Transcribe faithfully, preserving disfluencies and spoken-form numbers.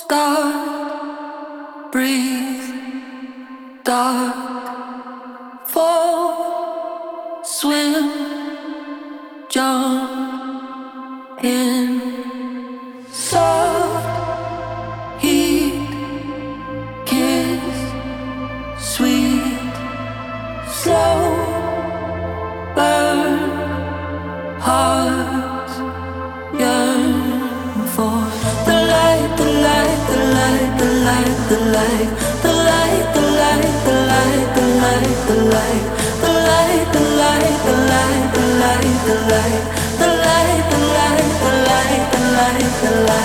Start, breathe, dark, fall, swim, jump in, soft, heat, kiss, sweet, slow, burn, hearts yearn for the light, the light, the light, the light, the light, the light, the light, the light, the light, the light, the light, the light, the light, the light, the light, the light, the light, the light, the light, the light.